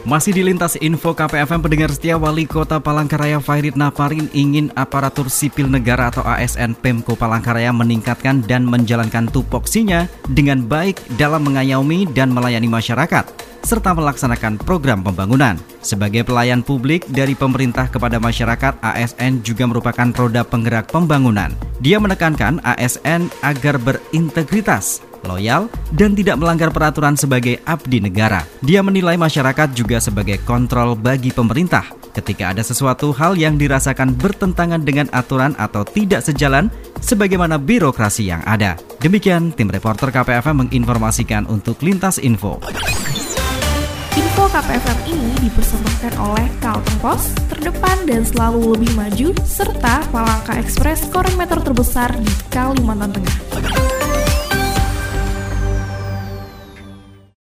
Masih di Lintas Info KPFM, pendengar setia, Wali Kota Palangkaraya Fairit Naparin ingin aparatur sipil negara atau ASN Pemko Palangkaraya meningkatkan dan menjalankan tupoksinya dengan baik dalam mengayomi dan melayani masyarakat, serta melaksanakan program pembangunan. Sebagai pelayan publik dari pemerintah kepada masyarakat, ASN juga merupakan roda penggerak pembangunan. Dia menekankan ASN agar berintegritas, loyal, dan tidak melanggar peraturan sebagai abdi negara. Dia menilai masyarakat juga sebagai kontrol bagi pemerintah ketika ada sesuatu hal yang dirasakan bertentangan dengan aturan atau tidak sejalan sebagaimana birokrasi yang ada. Demikian tim reporter KPFM menginformasikan untuk Lintas Info. Info KPFM ini dipersembahkan oleh Carlton Post, terdepan dan selalu lebih maju, serta Palangka Express, koran meter terbesar di Kalimantan Tengah.